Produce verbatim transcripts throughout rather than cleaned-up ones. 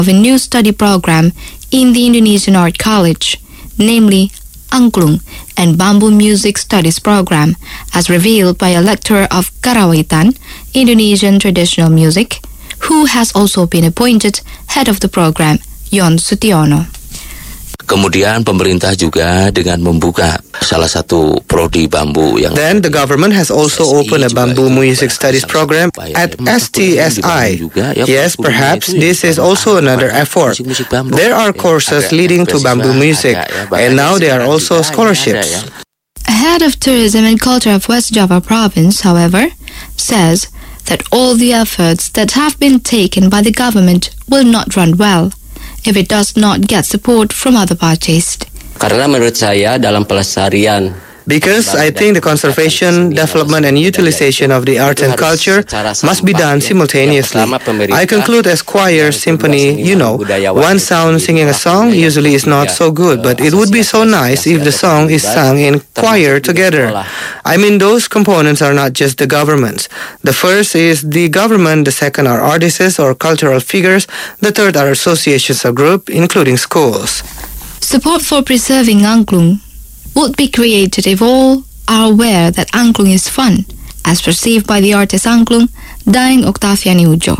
of a new study program in the Indonesian Art College, namely Angklung and Bambu Music Studies Program, as revealed by a lecturer of Karawitan, Indonesian traditional music, who has also been appointed head of the program, Yon Sutiono. Kemudian pemerintah juga dengan membuka salah satu prodi bambu yang Then the government has also opened a bamboo music studies program at S T S I. Yes, perhaps this is also another effort. There are courses leading to bamboo music, and now there are also scholarships. Head of Tourism and Culture of West Java Province, however, says that all the efforts that have been taken by the government will not run well if it does not get support from other parties. Karena menurut saya dalam pelestarian Because I think the conservation, development and utilization of the art and culture must be done simultaneously. I conclude as choir, symphony, you know, one sound singing a song usually is not so good, but it would be so nice if the song is sung in choir together. I mean, those components are not just the governments. The first is the government, the second are artists or cultural figures, the third are associations or groups, including schools. Support for preserving angklung would be created if all are aware that angklung is fun, as perceived by the artist angklung, Daeng Octaviani Ujo.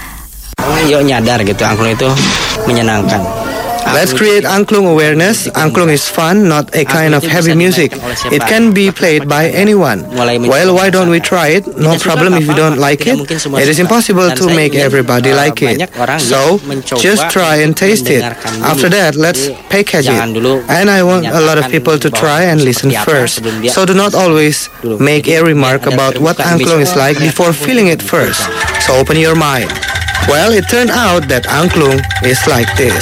Yuk nyadar gitu, angklung itu menyenangkan. Let's create angklung awareness. Angklung is fun, not a kind of heavy music. It can be played by anyone. Well, why don't we try it? No problem if you don't like it. It is impossible to make everybody like it. So, just try and taste it. After that, let's package it. And I want a lot of people to try and listen first. So do not always make a remark about what angklung is like before feeling it first. So open your mind. Well, it turned out that angklung is like this.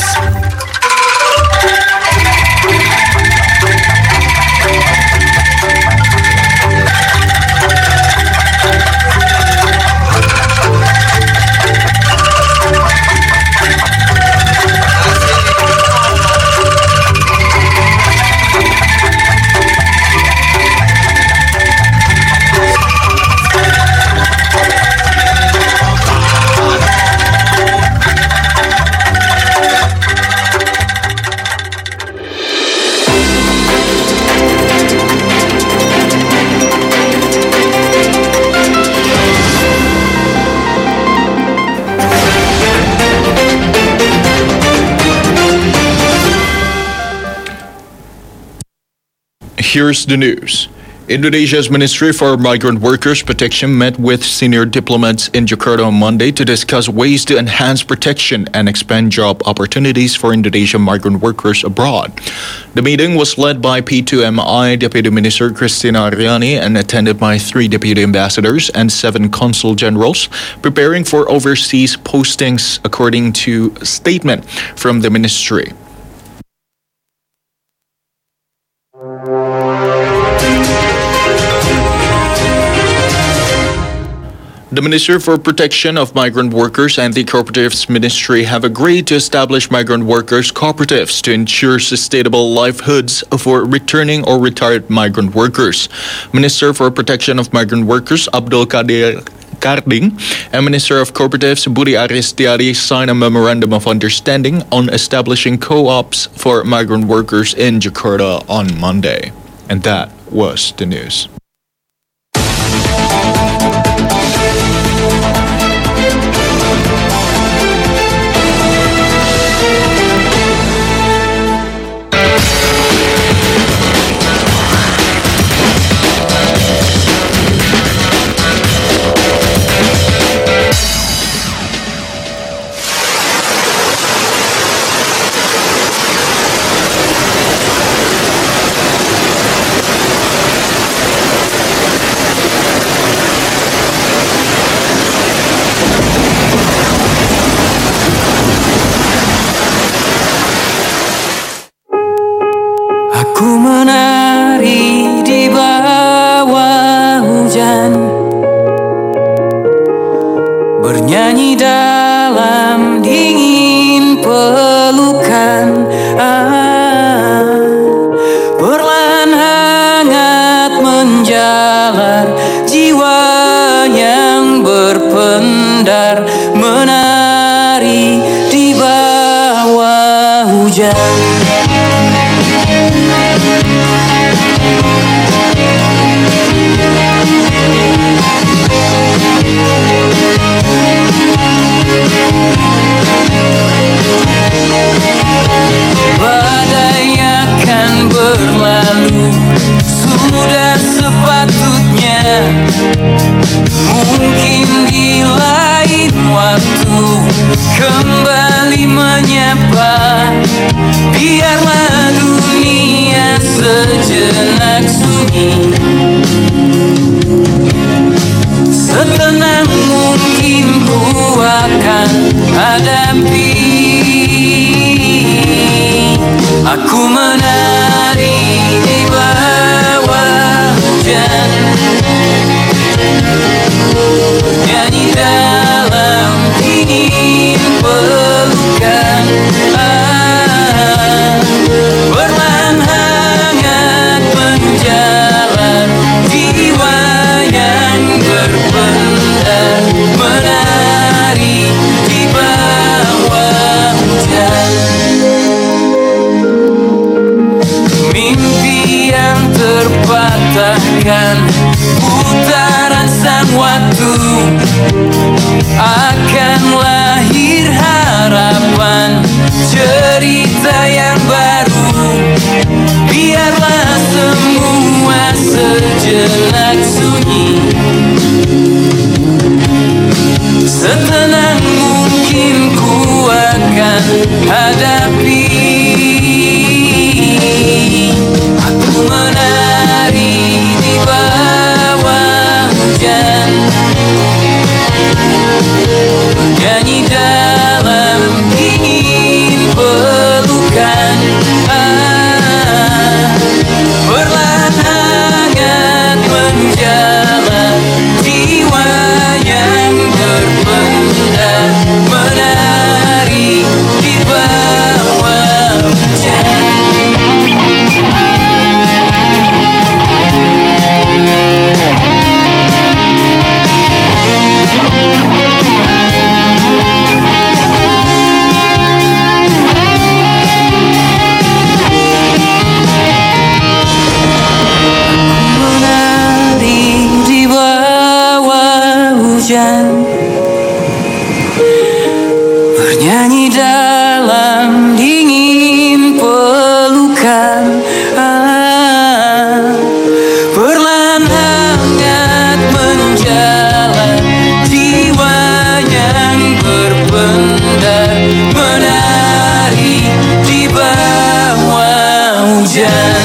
Here's the news. Indonesia's Ministry for Migrant Workers Protection met with senior diplomats in Jakarta on Monday to discuss ways to enhance protection and expand job opportunities for Indonesian migrant workers abroad. The meeting was led by P two M I Deputy Minister Christina Ariani and attended by three deputy ambassadors and seven consul generals, preparing for overseas postings, according to a statement from the ministry. The Minister for Protection of Migrant Workers and the Cooperatives Ministry have agreed to establish migrant workers cooperatives to ensure sustainable livelihoods for returning or retired migrant workers. Minister for Protection of Migrant Workers Abdul Qadir Karding and Minister of Cooperatives Budi Aristiadi signed a memorandum of understanding on establishing co-ops for migrant workers in Jakarta on Monday. And that was the news. Aku menari di bawah hujan, bernyanyi dalam dingin pelukan. Ah, perlahan hangat menjalar jiwa yang berpendar, menari di bawah hujan. Badai akan berlalu, sudah sepatutnya. Mungkin di lain waktu kembali menyapa. Biarlah dunia sejenak sunyi, setenang mungkin ku akan hadapi. Aku menari di bawah hujan, nyanyi dalam dingin pelukan. Ah, perlahan hangat menjalar jiwa yang berpendar, menari di bawah hujan. Mimpi yang terpatahkan, putaran sang waktu, akan lahir harapan, cerita yang baru. Biarlah semua sejenak sunyi, setenang mungkin ku akan hadapi. Aku menari di bawah hujan, nyanyi dalam dingin pelukan. Ah, perlahan hangat menjalar jiwa yang berpendar, menari di bawah hujan. Bernyanyi dalam dingin pelukan. Ah, perlahan hangat menjalar jiwa yang berpendar, menari di bawah hujan.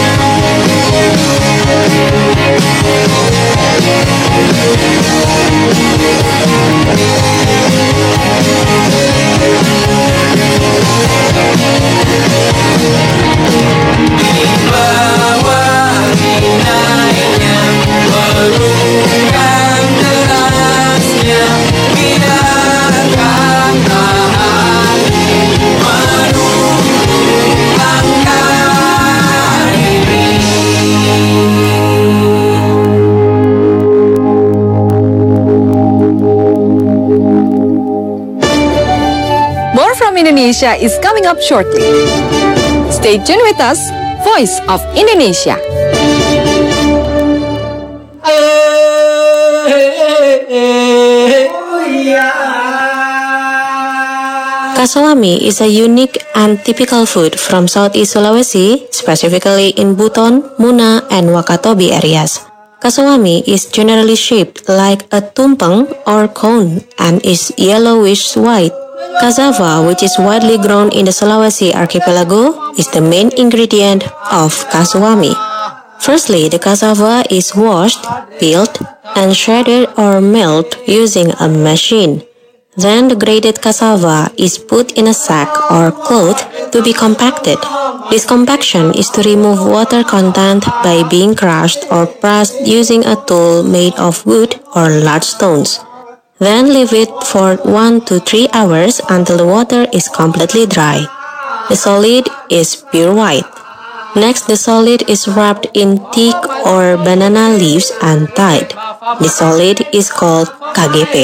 Di bawah naiknya pelukan derasnya, biarkan hati menunggu langkah ini. More from Indonesia is coming up shortly. Stay tuned with us, Voice of Indonesia. Kasawami is a unique and typical food from Southeast Sulawesi, specifically in Buton, Muna, and Wakatobi areas. Kasawami is generally shaped like a tumpeng or cone and is yellowish white. Cassava, which is widely grown in the Sulawesi archipelago, is the main ingredient of kasawami. Firstly, the cassava is washed, peeled, and shredded or milled using a machine. Then the grated cassava is put in a sack or cloth to be compacted. This compaction is to remove water content by being crushed or pressed using a tool made of wood or large stones. Then leave it for one to three hours until the water is completely dry. The solid is pure white. Next, the solid is wrapped in thick or banana leaves and tied. The solid is called K G P.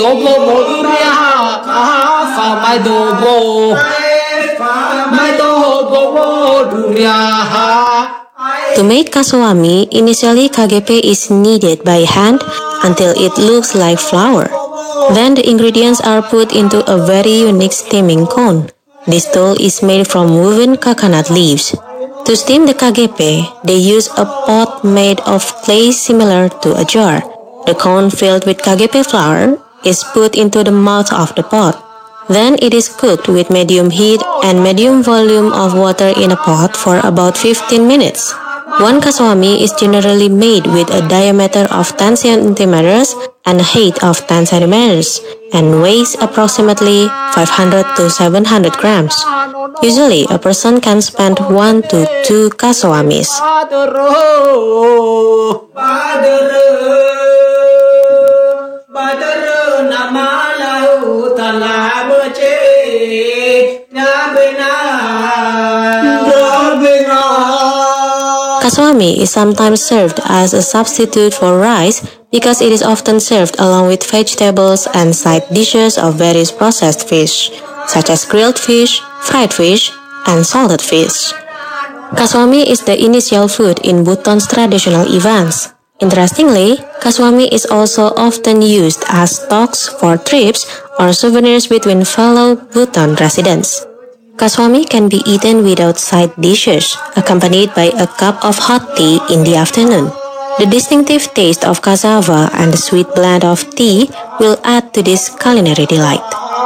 dobo moduria fa mai dobo mai dobo moduria. To make kasawami, initially kagepe is kneaded by hand until it looks like flour. Then the ingredients are put into a very unique steaming cone. This dough is made from woven coconut leaves. To steam the kagepe, they use a pot made of clay similar to a jar. The cone filled with kagepe flour is put into the mouth of the pot. Then it is cooked with medium heat and medium volume of water in a pot for about fifteen minutes. One kasawami is generally made with a diameter of ten centimeters and a height of ten centimeters and weighs approximately five hundred to seven hundred grams. Usually, a person can spend one to two kasawamis. Kasawami is sometimes served as a substitute for rice because it is often served along with vegetables and side dishes of various processed fish, such as grilled fish, fried fish, and salted fish. Kasawami is the initial food in Bhutan's traditional events. Interestingly, kasawami is also often used as stocks for trips or souvenirs between fellow Bhutan residents. Kasawami can be eaten without side dishes, accompanied by a cup of hot tea in the afternoon. The distinctive taste of cassava and the sweet blend of tea will add to this culinary delight.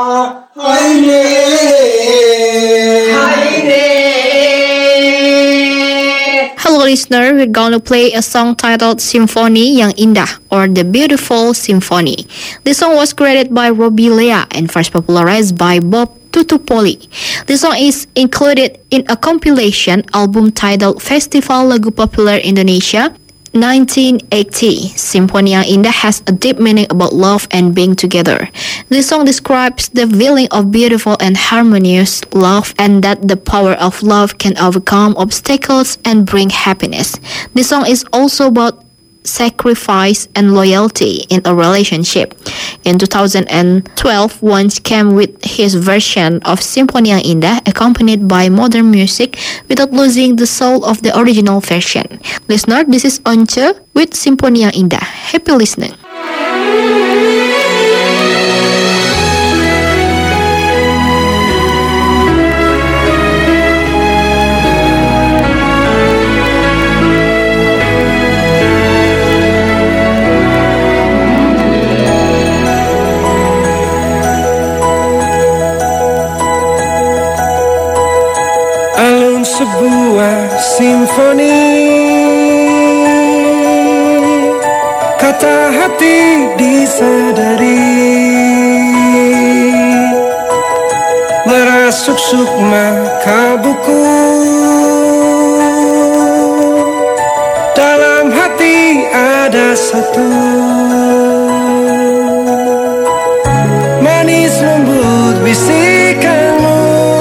Hello listener, we're going to play a song titled Simfoni Yang Indah or The Beautiful Symphony. This song was created by Robbie Lea and first popularized by Bob Tutupoli. This song is included in a compilation album titled Festival Lagu Popular Indonesia nineteen eighty. Simfoni Yang Indah has a deep meaning about love and being together. This song describes the feeling of beautiful and harmonious love and that the power of love can overcome obstacles and bring happiness. This song is also about sacrifice and loyalty in a relationship. In two thousand twelve, Once came with his version of Simfoni Yang Indah accompanied by modern music without losing the soul of the original version. Listener, this is Once with Simfoni Yang Indah. Happy listening. Sebuah simfoni, kata hati disadari, merasuk sukma kalbuku, dalam hati ada satu, manis lembut bisikanmu,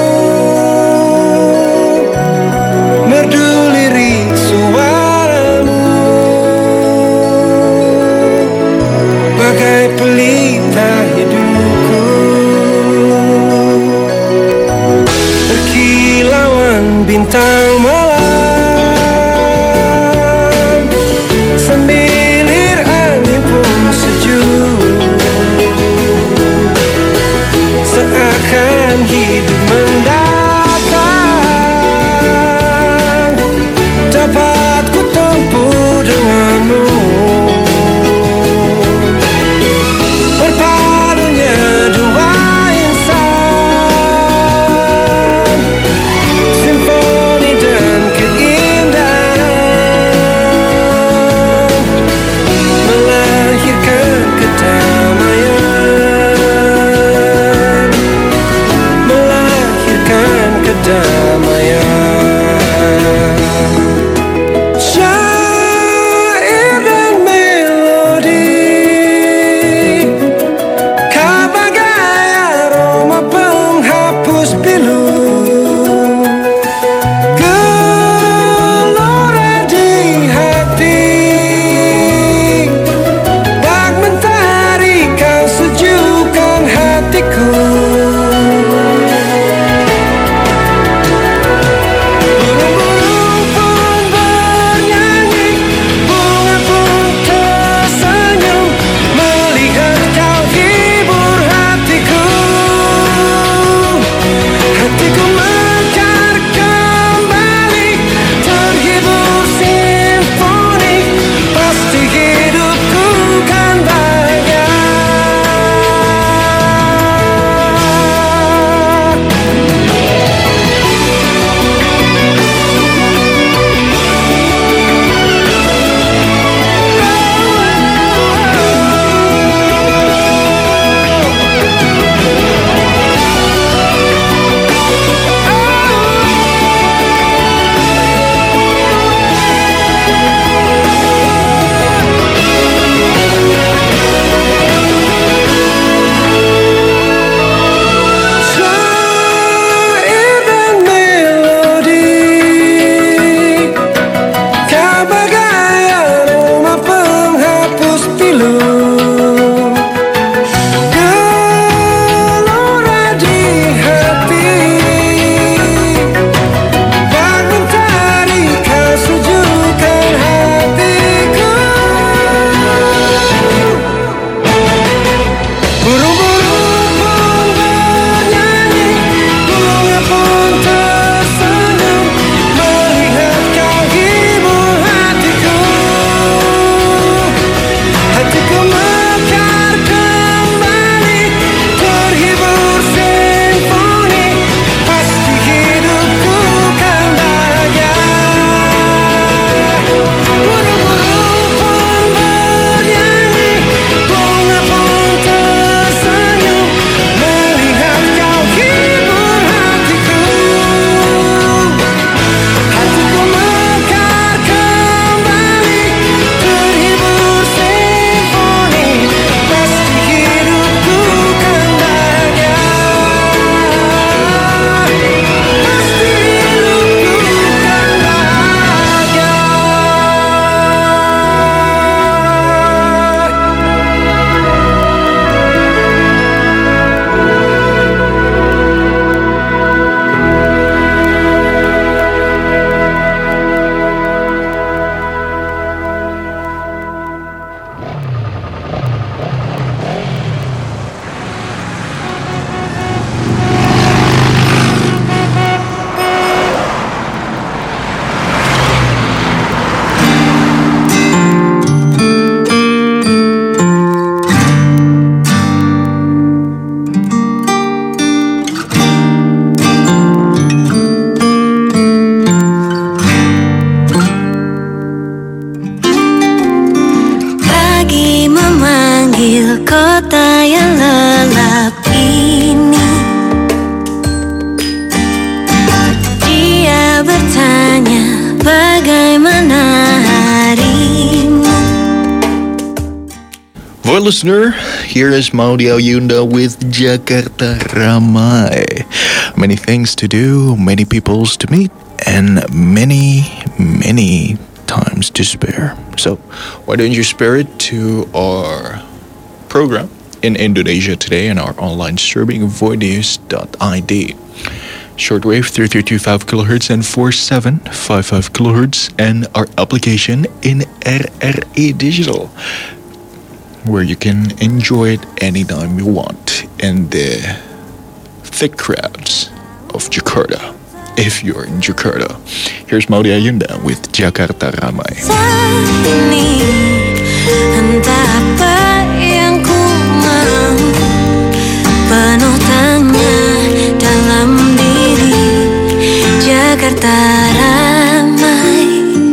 bintang malam, sembilir angin kota yang lelap ini. Dia bertanya bagaimana harimu. For listener, here is Maudy Ayunda with Jakarta Ramai. Many things to do, many peoples to meet, and many, many times to spare. So, why don't you spare it to our program in Indonesia today and our online streaming voinews dot I D. Shortwave three three two five kilohertz and four seven five five kilohertz, and our application in R R E Digital, where you can enjoy it anytime you want in the thick crowds of Jakarta, if you're in Jakarta. Here's Maudy Ayunda with Jakarta Ramai. Ini entah apa yang ku mau, penuh tanya dalam diri. Jakarta ramai.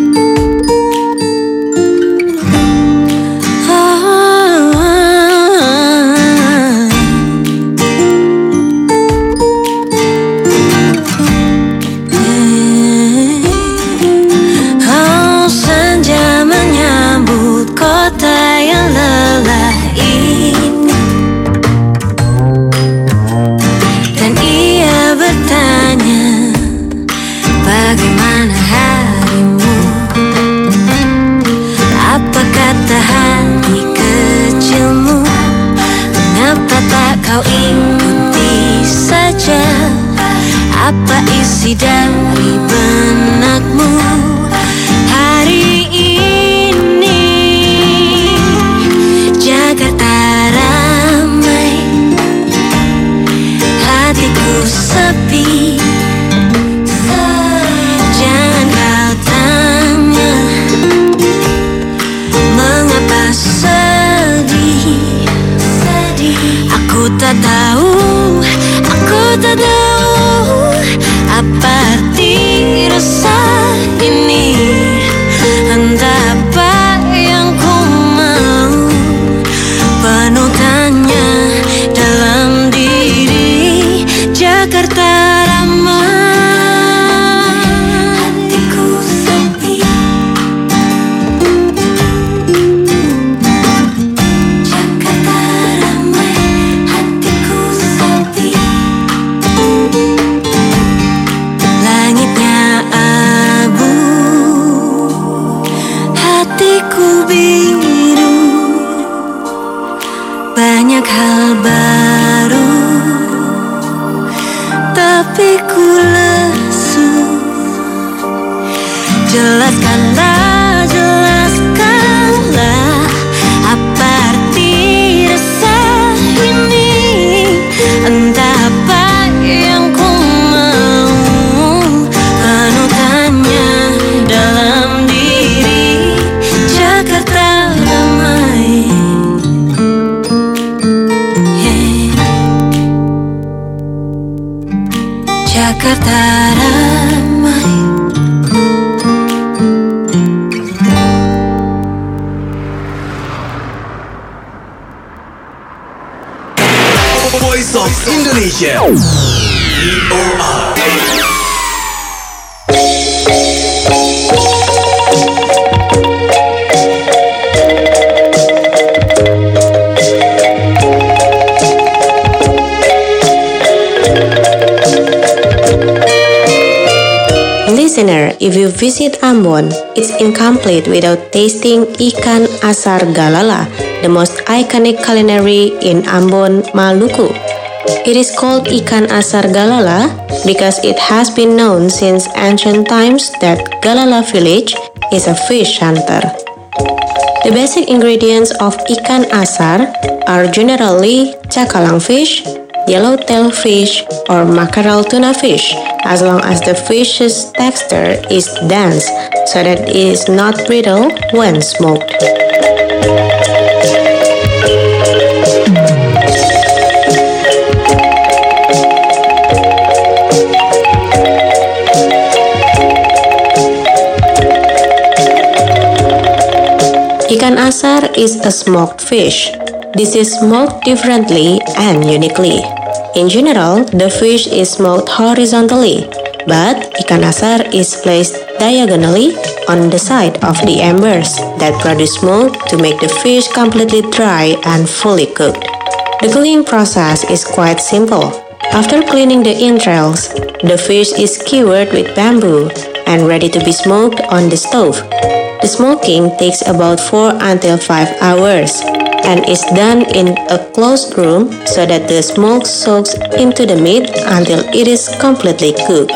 Kau ikuti saja apa isi dari benakmu hari ini. Jakarta ramai, hatiku sepi. Jangan kau tanya mengapa sedih. Aku tak tahu, aku tak tahu apa arti rasa ini. Entah apa yang ku mau, penuh tanya dalam diri. Jakarta ramai, hatiku sepi. Jakarta ramai, hatiku sepi. Langitnya abu, hatiku biru. Banyak hal baru, tapi ku lesu. Jelaskanlah, jelaskanlah apa arti rasa ini. Entah apa yang ku mau, penuh tanya dalam diri. Jakarta ramai. Jakarta ramai. Voice of Indonesia. V O R. Listener, if you visit Ambon, it's incomplete without tasting ikan asar galala, the most iconic culinary in Ambon, Maluku. It is called ikan asar galala because it has been known since ancient times that Galala village is a fish hunter. The basic ingredients of ikan asar are generally cakalang fish, yellowtail fish, or mackerel tuna fish, as long as the fish's texture is dense so that it is not brittle when smoked. Ikan asar is a smoked fish. this is smoked differently and uniquely. In general, the fish is smoked horizontally, but ikan asar is placed diagonally on the side of the embers that produce smoke to make the fish completely dry and fully cooked. The cooking process is quite simple. After cleaning the entrails, the fish is skewered with bamboo and ready to be smoked on the stove. The smoking takes about four until five hours and is done in a closed room so that the smoke soaks into the meat until it is completely cooked.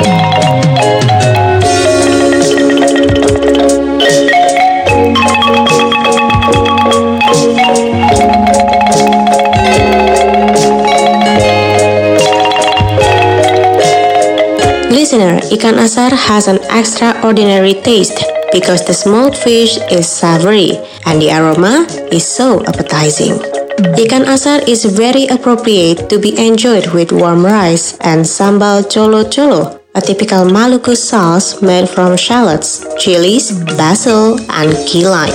Listener, ikan asar has an extraordinary taste because the smoked fish is savory and the aroma is so appetizing. Ikan asar is very appropriate to be enjoyed with warm rice and sambal colo-colo, a typical Maluku sauce made from shallots, chilies, basil, and key lime.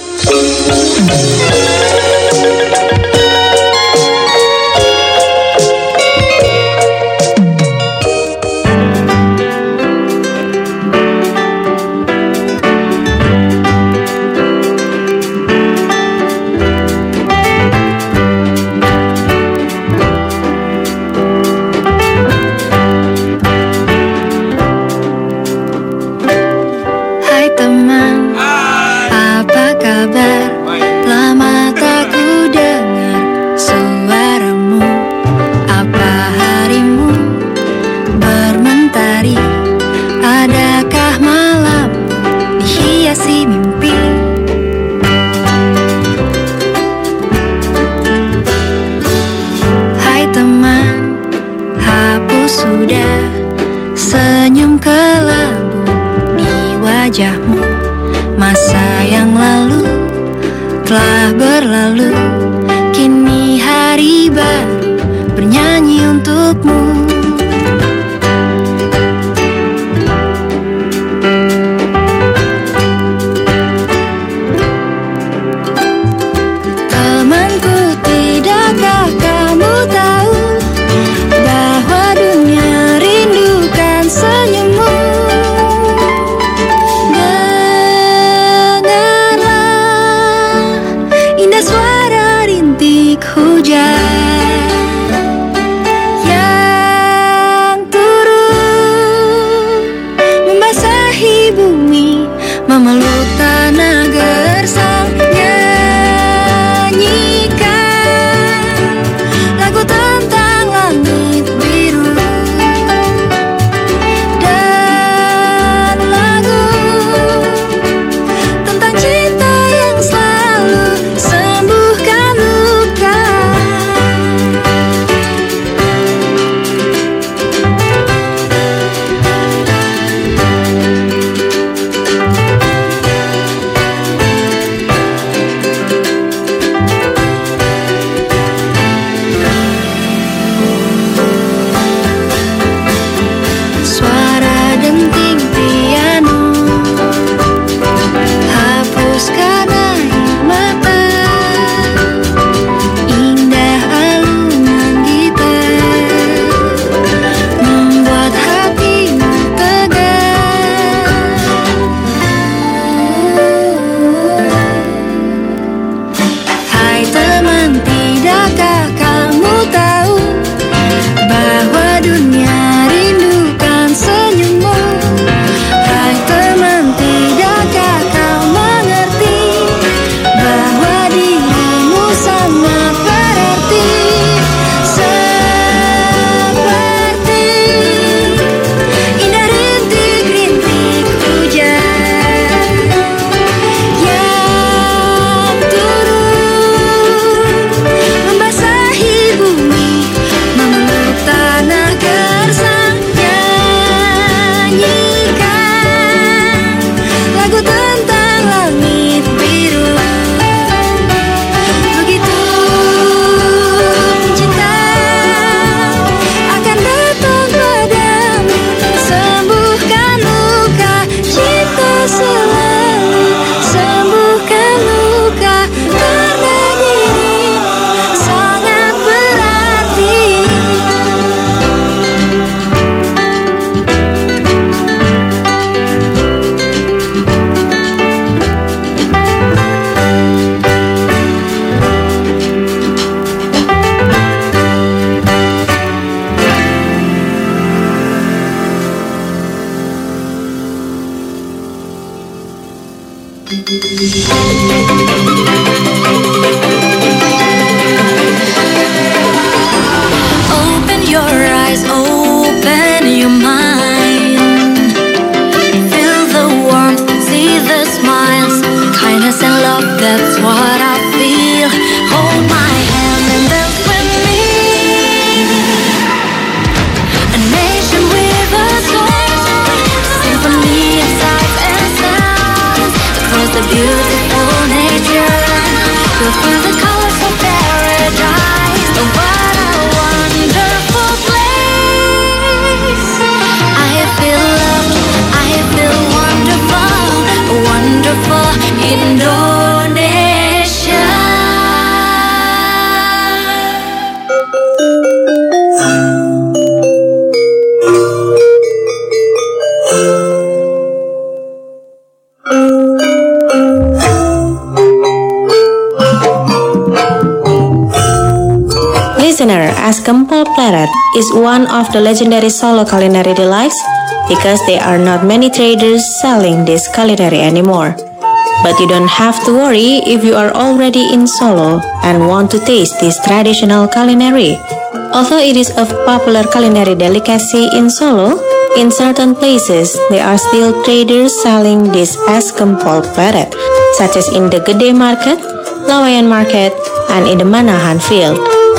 Masa yang lalu telah berlalu, kini hari baru bernyanyi untukmu. Temanku, tidakkah kamu tahu bahwa dunia rindukan senyummu? Suara rintik hujan yang turun membasahi bumi, memeluk tanah gersang, nyanyikan lagu tentang langit biru dan lagu tentang cinta yang selalu sembuhkan luka. Suara denting piano hapuskan air mata, indah alunan gitar membuat hatimu tegar. Hai teman, tidakkah kamu tahu bahwa dunia rindukan senyummu? Hai teman, tidakkah kau mengerti bahwa dirimu sangat berarti, seperti indah rintik-rintik hujan yang turun membasahi listener, as Gempol Pleret is one of the legendary Solo culinary delights because there are not many traders selling this culinary anymore. But you don't have to worry if you are already in Solo and want to taste this traditional culinary. Although it is a popular culinary delicacy in Solo, in certain places there are still traders selling this as Gempol Pleret, such as in the Gede Market, Lawayan Market, and in the Manahan Field.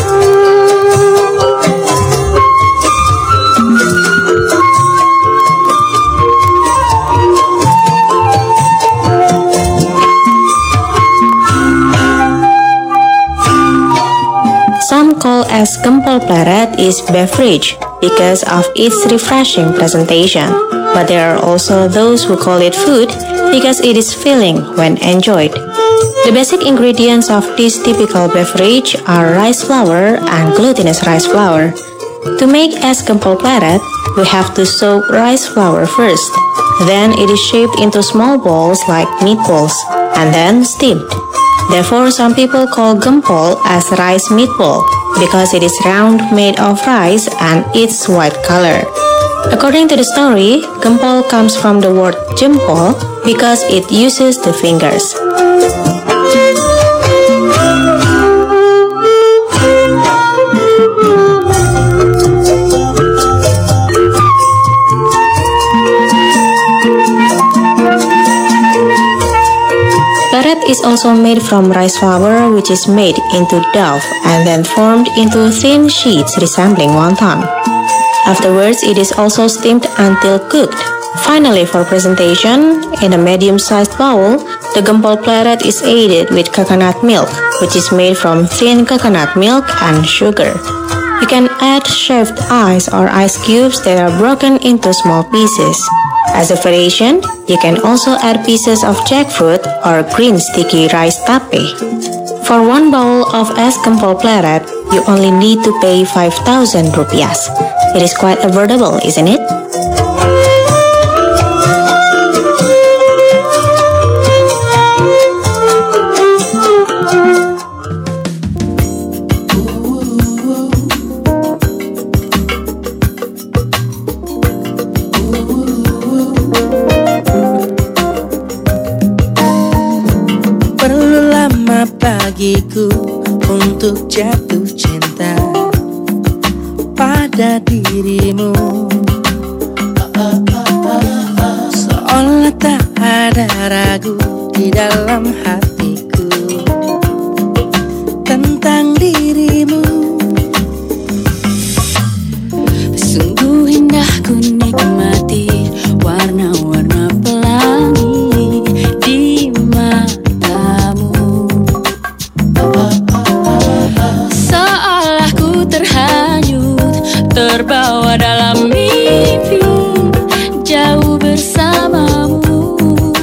Some call as Gempol Pleret is beverage because of its refreshing presentation, but there are also those who call it food because it is filling when enjoyed. The basic ingredients of this typical beverage are rice flour and glutinous rice flour. To make es Gempol Pleret, we have to soak rice flour first. Then it is shaped into small balls like meatballs and then steamed. Therefore, some people call gempol as rice meatball because it is round, made of rice, and its white color. According to the story, gempol comes from the word jempol because it uses the fingers. Pleret is also made from rice flour, which is made into dough and then formed into thin sheets resembling wonton. Afterwards, it is also steamed until cooked. Finally, for presentation, in a medium-sized bowl, the Gempol Pleret is aided with coconut milk, which is made from thin coconut milk and sugar. You can add shaved ice or ice cubes that are broken into small pieces. As a variation, you can also add pieces of jackfruit or green sticky rice tape. For one bowl of es Gempol Pleret, you only need to pay five thousand rupiahs. It is quite affordable, isn't it? Bagiku untuk jatuh cinta pada dirimu, seolah tak ada ragu di dalam hatiku tentang dirimu. Sungguh indah ku nikmati warna-warna pelangi di matamu. Seolah ku terhanyut, terbawa dalam mimpi, jauh bersamamu.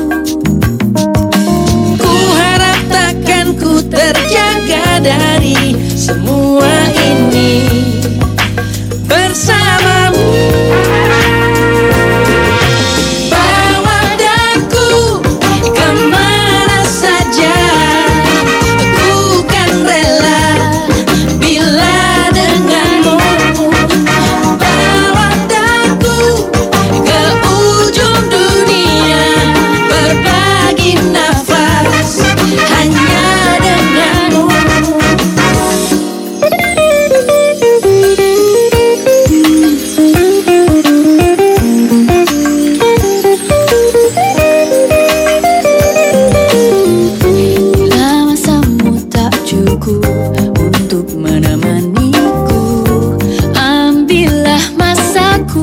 Ku harap takkan ku terjaga dari semua ini bersamamu. Bawa daku kemana saja, aku kan rela bila denganmu. Bawa daku ke ujung dunia, berbagi nafas hanya denganmu. Bila masamu tak cukup untuk menemaniku, ambillah masaku.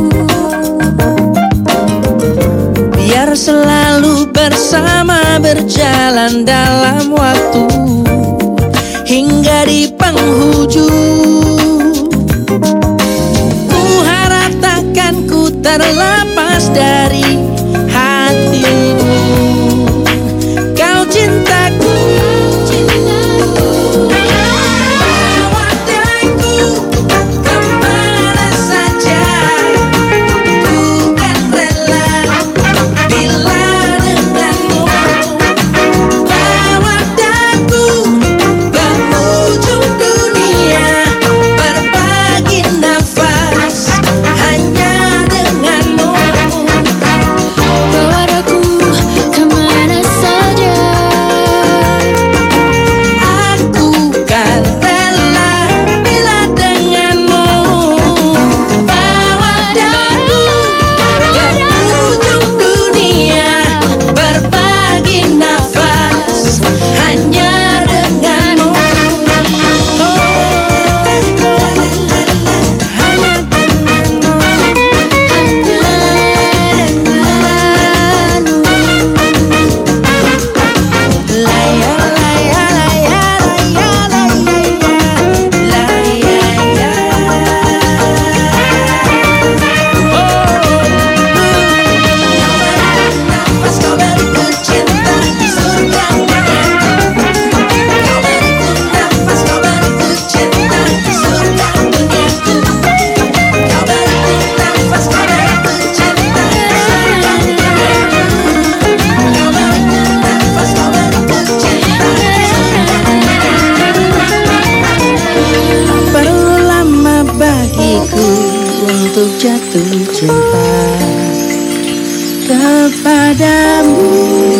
Biar selalu bersama, berjalan dalam waktu hingga di penghujung. Ku harap takkan ku terlepas dari hatimu, kau cintaku. Bawa daku kemana saja, ku kan rela bila denganmu. Bawa daku untuk jatuh cinta kepadamu.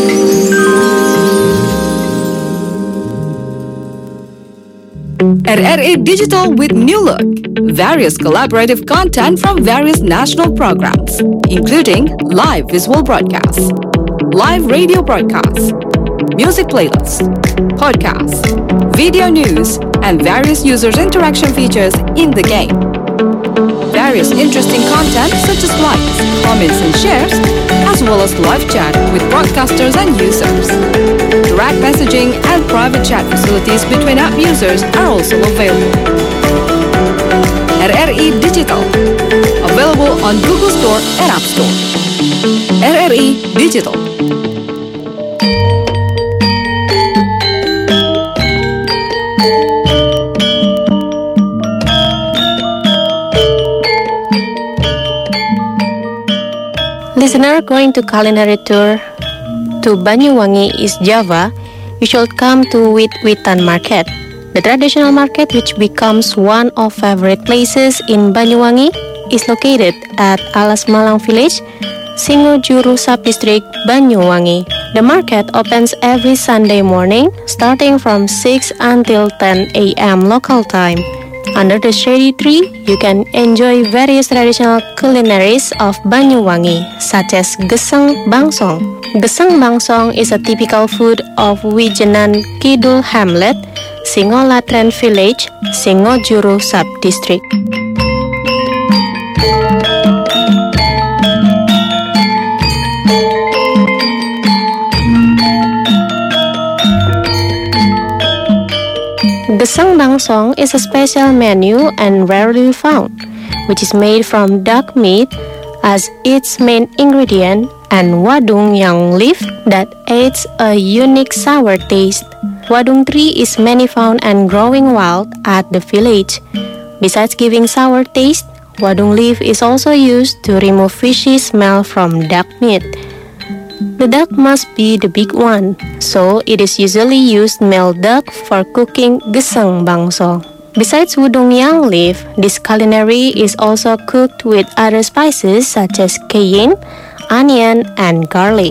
R R A Digital with new look. Various collaborative content from various national programs, including live visual broadcasts, live radio broadcasts, music playlists, podcasts, video news, and various users' interaction features in the game. Various interesting content such as likes, comments, and shares, as well as live chat with broadcasters and users. Direct messaging and private chat facilities between app users are also available. R R E Digital, available on Google Store and App Store. R R E Digital. Listener going to culinary tour to Banyuwangi, East Java, you should come to Wit Witan Market, the traditional market which becomes one of favorite places in Banyuwangi, is located at Alas Malang Village, Singojuru Subdistrict, Banyuwangi. The market opens every Sunday morning, starting from six until ten a m local time. Under the shady tree, you can enjoy various traditional culinaries of Banyuwangi, such as Gesang Bangsong. Gesang Bangsong is a typical food of Wijenan Kidul Hamlet, Singolatren Village, Singojuru Subdistrict. Gesang Bangsong is a special menu and rarely found, which is made from duck meat as its main ingredient and wadung yang leaf that adds a unique sour taste. Wadung tree is many found and growing wild at the village. Besides giving sour taste, wadung leaf is also used to remove fishy smell from duck meat. The duck must be the big one, so it is usually used male duck for cooking gesang bangsong. Besides wudong yang leaf, this culinary is also cooked with other spices such as cayenne, onion, and garlic.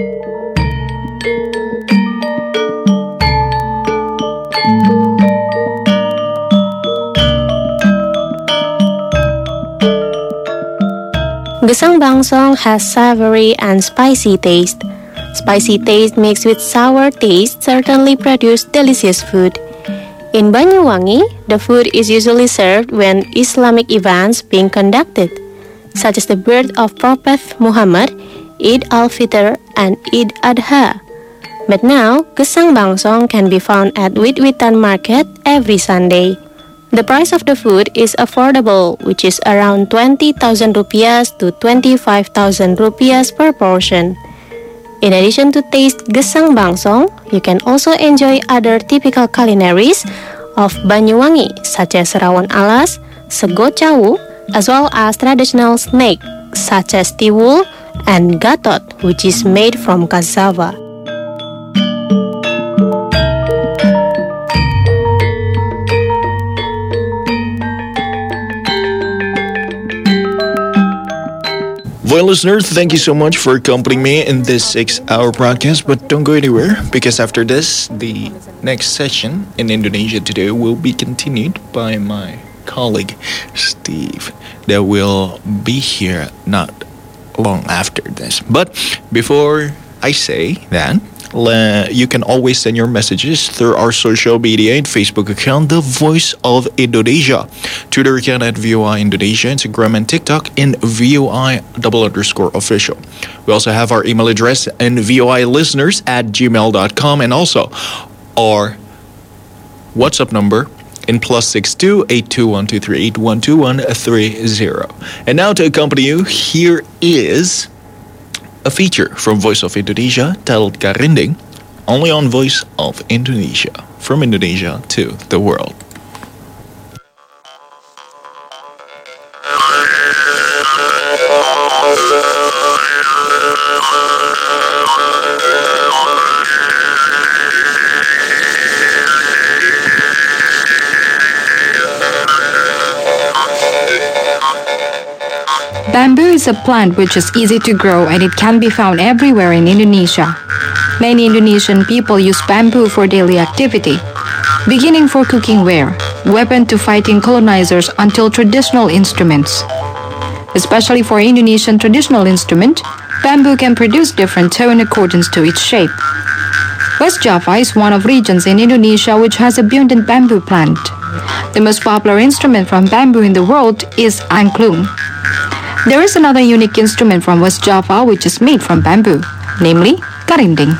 Gesang bangsong has savory and spicy taste. Spicy taste mixed with sour taste certainly produce delicious food. In Banyuwangi, the food is usually served when Islamic events being conducted, such as the birth of Prophet Muhammad, Eid al-Fitr, and Eid Adha. But now, gesang bangsong can be found at Wit Witan Market every Sunday. The price of the food is affordable, which is around twenty thousand rupiahs to twenty-five thousand rupiahs per portion. In addition to taste gesang bangsong, you can also enjoy other typical culinaries of Banyuwangi, such as rawon alas, sego cawu, as well as traditional snack such as tiwul and gatot, which is made from cassava. Well, listeners, thank you so much for accompanying me in this six-hour broadcast. But don't go anywhere, because after this, the next session in Indonesia Today will be continued by my colleague, Steve, that will be here not long after this. But before I say that, Le- you can always send your messages through our social media and Facebook account, The Voice of Indonesia, Twitter account at V O I Indonesia, Instagram and TikTok in V O I double underscore official. We also have our email address in V O I listeners at gmail dot com, and also our WhatsApp number in plus six two eight two one two three eight one two one three zero. And now to accompany you, here is a feature from Voice of Indonesia titled Karinding, only on Voice of Indonesia, from Indonesia to the world. Bamboo is a plant which is easy to grow and it can be found everywhere in Indonesia. Many Indonesian people use bamboo for daily activity, beginning for cooking ware, weapon to fighting colonizers until traditional instruments. Especially for Indonesian traditional instrument, bamboo can produce different tone in accordance to its shape. West Java is one of regions in Indonesia which has abundant bamboo plant. The most popular instrument from bamboo in the world is angklung. There is another unique instrument from West Java which is made from bamboo, namely karinding.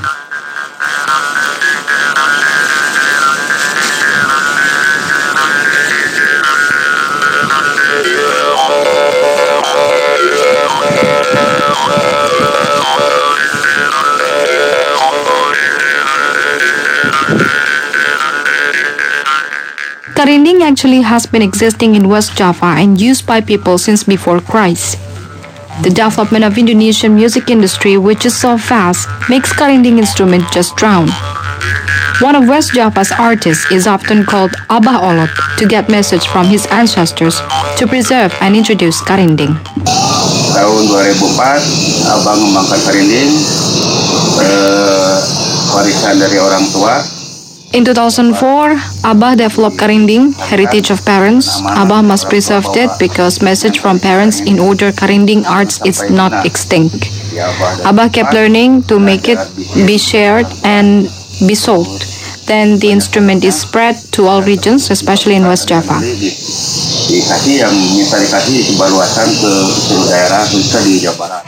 Karinding actually has been existing in West Java and used by people since before Christ. The development of Indonesian music industry, which is so fast, makes karinding instrument just drown. One of West Java's artists is often called Abah Olot to get message from his ancestors to preserve and introduce karinding. Tahun dua ribu empat, Abah mengembangkan karinding, eh, warisan dari orang tua. In two thousand four, Abah developed karinding, heritage of parents. Abah must preserve it because message from parents in order karinding arts is not extinct. Abah kept learning to make it be shared and be sold. Then the instrument is spread to all regions, especially in West Java. Dikasih yang minta dikasih kebaluasan ke seluruh daerah, khususnya di Jawa Barat.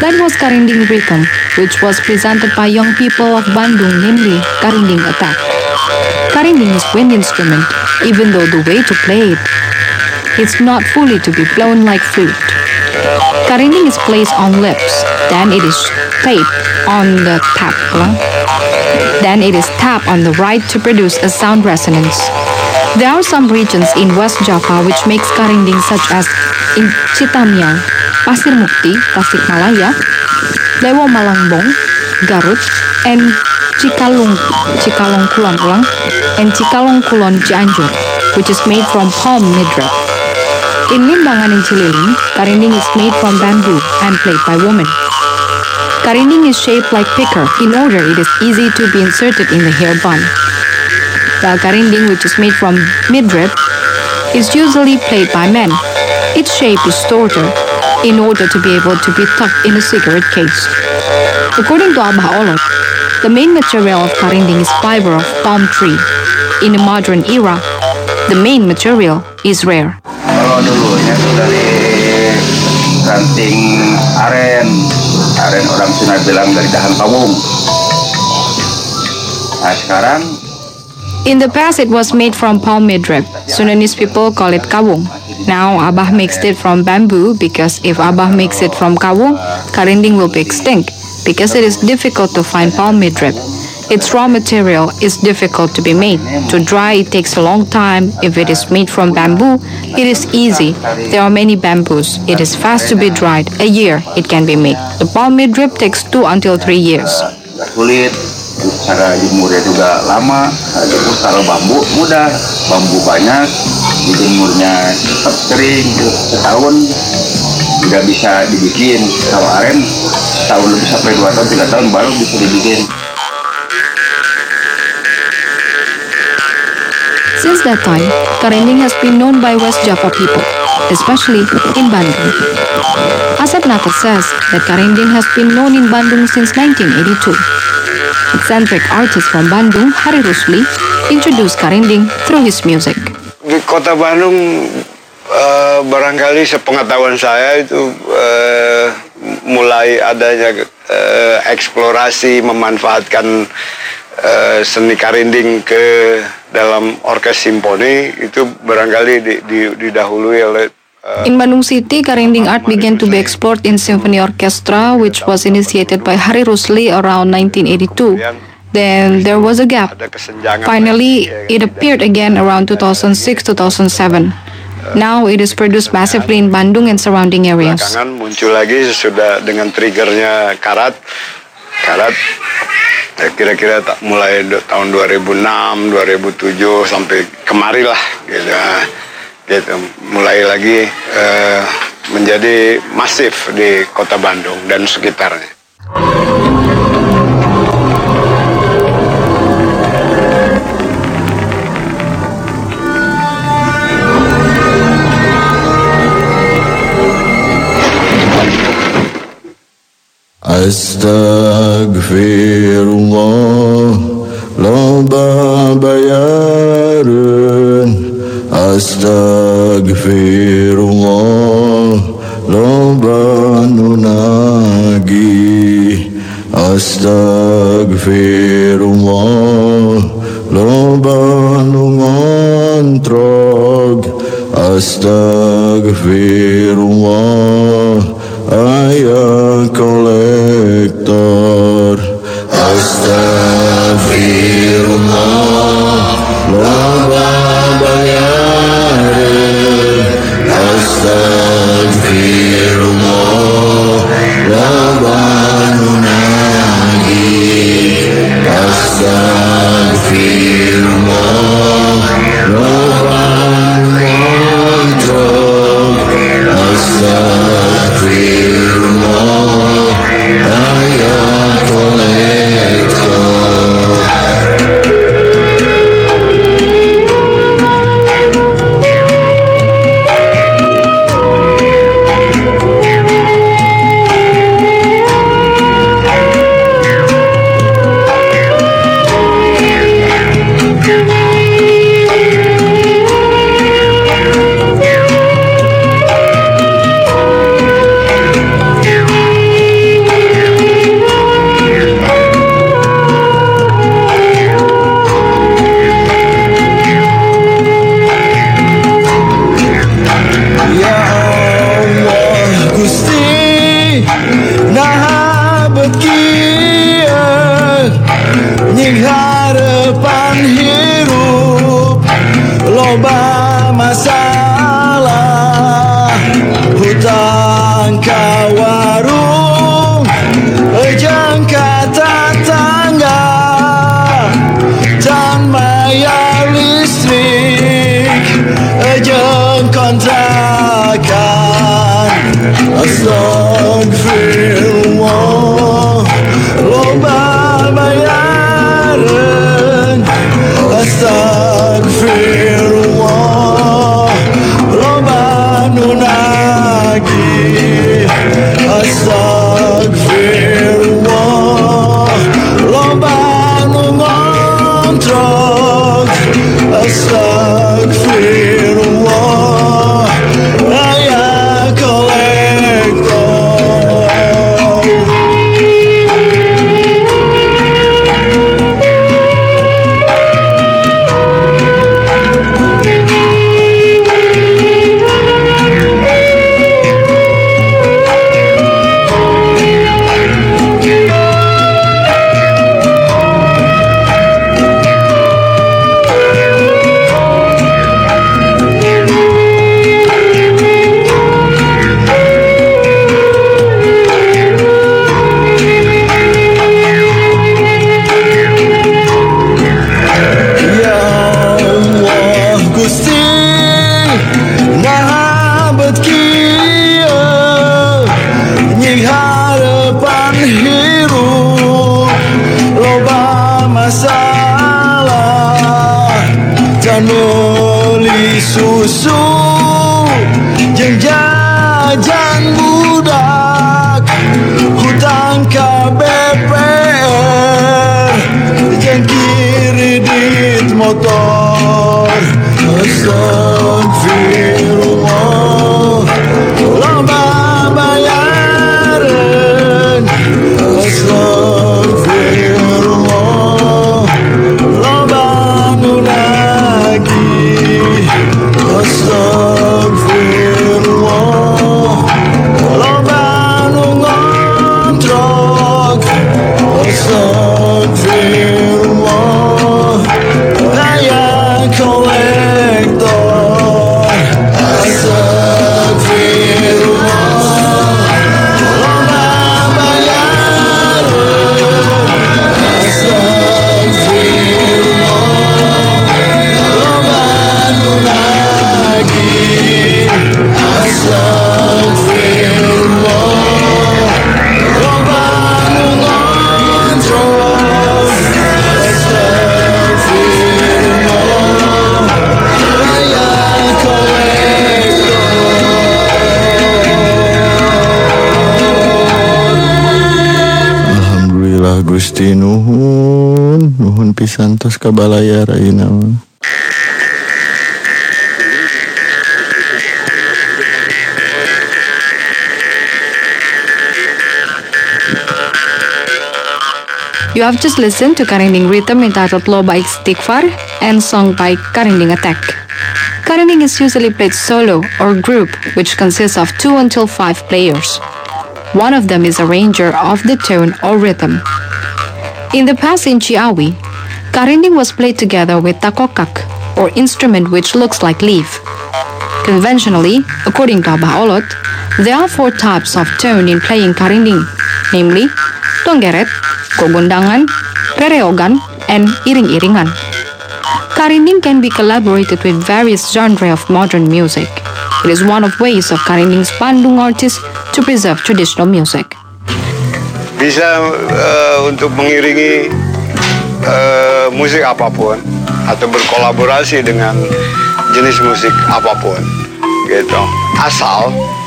That was Karinding Rhythm, which was presented by young people of Bandung, namely Karinding Attack. Karinding is wind instrument, even though the way to play it, it's not fully to be blown like flute. Karinding is placed on lips, then it is played on the tap, then it is tapped on the right to produce a sound resonance. There are some regions in West Java which makes Karinding, such as in Citamiang, Pasir Mukti, Tasikmalaya, Dewa Malangbong, Garut, and Cikalong, Cikalong Kulon ulang, and Cikalong Kulon Cianjur, which is made from palm midrib. In Limbangan and Cililing, Karinding is made from bamboo and played by women. Karinding is shaped like picker in order it is easy to be inserted in the hair bun. While Karinding, which is made from midrib, is usually played by men. Its shape is shorter in order to be able to be tucked in a cigarette case. According to Abah Olot, the main material of Karinding is fiber of palm tree. In the modern era, the main material is rare. Kalau dulunya itu dari ranting aren, aren orang Sunda bilang dari dahan pawung. Nah sekarang in the past, it was made from palm midrib. Sundanese people call it kawung. Now, Abah mixed it from bamboo because if Abah makes it from kawung, Karinding will be extinct because it is difficult to find palm midrib. Its raw material is difficult to be made. To dry, it takes a long time. If it is made from bamboo, it is easy. There are many bamboos. It is fast to be dried. A year, it can be made. The palm midrib takes two until three years. Kulit, cara jemurnya juga lama. Jemur kalau bambu mudah, bambu banyak, dijemurnya cepat kering, setahun tidak bisa dibikin. Kalau aren setahun lebih sampai dua tahun, tiga tahun baru bisa dibikin. Since that time, Karinding has been known by West Java people, especially in Bandung. Asep Nath says that Karinding has been known in Bandung since nineteen eighty-two. Eccentric artist from Bandung, Hari Rusli, introduced Karinding through his music. Di kota Bandung, uh, barangkali sepengetahuan saya itu uh, mulai adanya uh, eksplorasi memanfaatkan uh, seni Karinding ke dalam orkes simfoni itu barangkali di, di, didahului oleh uh, in Bandung City, Karinding art began to be explored in symphony orchestra, which was initiated by Hari Rusli around nineteen eighty-two. Then there was a gap. Finally, it appeared again around two thousand six to two thousand seven. Now it is produced massively in Bandung and surrounding areas. Belakangan muncul lagi sudah dengan triggernya karat, karat. Ya, kira-kira tak mulai tahun dua ribu enam, dua ribu tujuh sampai kemari lah gitu, gitu. Mulai lagi uh, menjadi masif di kota Bandung dan sekitarnya. Astagfirullah loba bayareun Astagfirullah loba nunagi Astagfirullah loba nungontrog Astagfirullah ayah kolektor Astagfirullah loba bayareun Astagfirullah loba nunagi Astagfirullah loba ngontrol Astagfirullah kontrakan. Astagfirullah, loba bayaran. Astagfirullah, loba nunagi. Astagfirullah, loba nungontrol. Astagfirullah, raya kolektor. Susu jeung jajan budak, hutang ka B P R jeung kredit motor. Astagfirullah, loba bayaran. Astagfirullah, loba nunagi. Astagfirullah, loba nungontrol. Astagfirullah, raya kolektor. Astagfirullah, loba bayaran. Astagfirullah, loba nunagi. Astagfirullah, loba nungontrol. Astagfirullah, raya kolektor. Alhamdulillah Gusti nuhun, nuhun pisan tos kabalayar ayeuna mah. You have just listened to Karinding rhythm entitled Lo by Istighfar and song by Karinding Attack. Karinding is usually played solo or group, which consists of two until five players. One of them is a arranger of the tone or rhythm. In the past in Ciawi, Karinding was played together with takokak, or instrument which looks like leaf. Conventionally, according to Abah Olot, there are four types of tone in playing Karinding, namely Tonggeret, Gogondangan, Rereogan, and Iring-iringan. Karinding can be collaborated with various genres of modern music. It is one of ways of Karinding's Bandung artists to preserve traditional music. Bisa uh, untuk mengiringi uh, musik apapun atau berkolaborasi dengan jenis musik apapun, gitu. Asal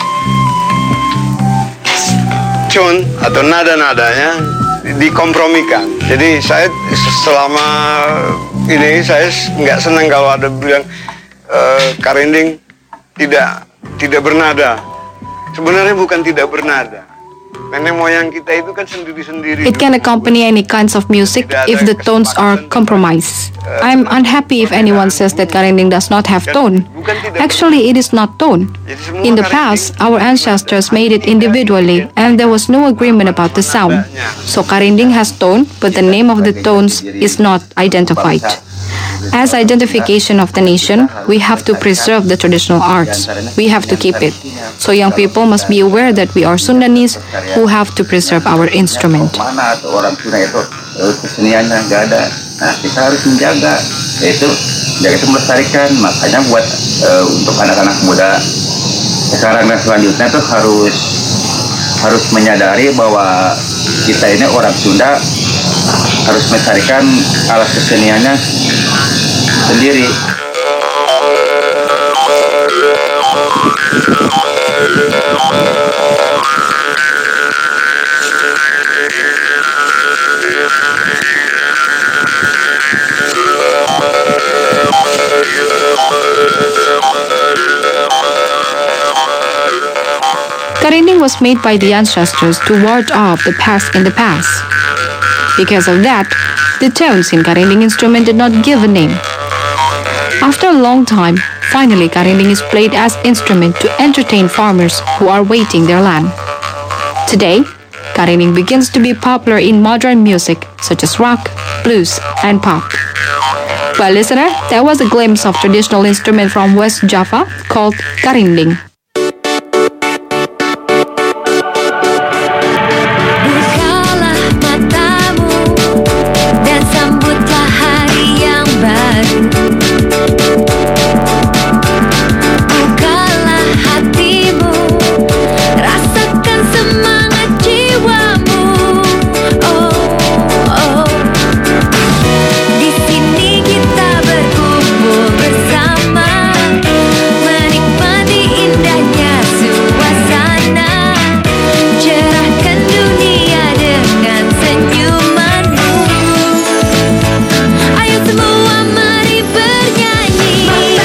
tune atau nada-nadanya dikompromikan. Jadi saya selama ini saya nggak senang kalau ada bilang uh, Karinding tidak tidak bernada. Sebenarnya bukan tidak bernada. Nenek moyang kita itu kan sendiri-sendiri. It can accompany any kinds of music if the tones are compromised. I'm unhappy if anyone says that Karinding does not have tone. Actually, it is not tone. In the past, our ancestors made it individually and there was no agreement about the sound. So Karinding has tone, but the name of the tones is not identified. As identification of the nation, we have to preserve the traditional arts. We have to keep it. So young people must be aware that we are Sundanese who have to preserve our instrument. Mana atau orang Sunda itu keseniannya nggak ada. Nah kita harus menjaga yaitu dari itu melestarikan. Makanya buat uh, untuk anak-anak muda sekarang dan selanjutnya tuh harus harus menyadari bahwa kita ini orang Sunda harus melestarikan alat keseniannya sendiri. Karinding was made by the ancestors to ward off the pest in the past. Because of that, the tones in Karinding instrument did not give a name. After a long time, finally Karinding is played as instrument to entertain farmers who are waiting their land. Today, Karinding begins to be popular in modern music such as rock, blues, and pop. Well, listener, that was a glimpse of traditional instrument from West Java called Karinding.